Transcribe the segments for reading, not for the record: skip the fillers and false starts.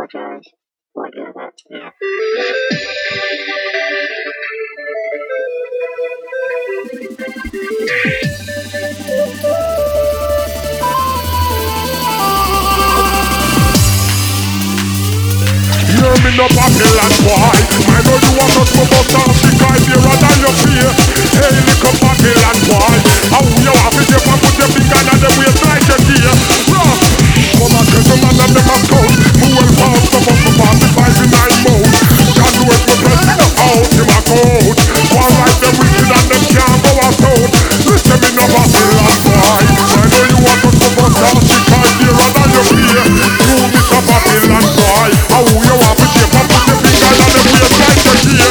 apologize. Like that, yeah. Hear me no Babylon boy. I know you want us to bust down the guy dearer than your fear. Hey little Babylon boy, how you have it if I put your finger on the waist like a gear. Rough, come and get the man and them a scout. Who will pass the bus for 45 in 9 mode. Can't do it with us, out in my coat. One like them wicked and them can't go out. Listen me no Babylon boy. I know you want us to bust down the guy dearer than your fear. You Mr. Babylon boy, how you have it if I put your finger on the waist like a gear.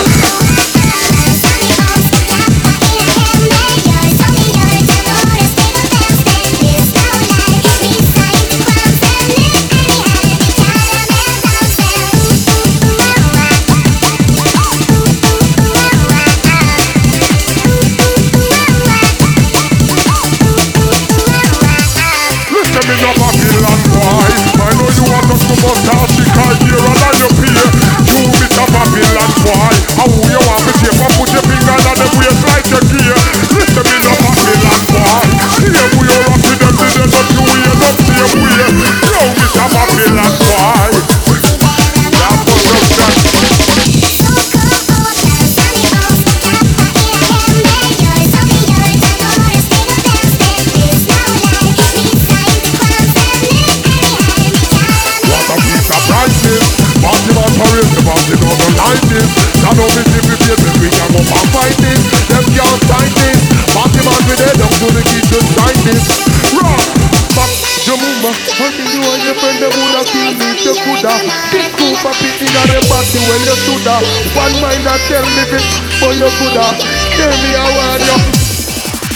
One mind that tell me this, but you coulda tell me I want you.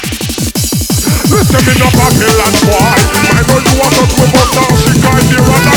Listen me no Babylon boy, I know you want us to bust down, she can't hear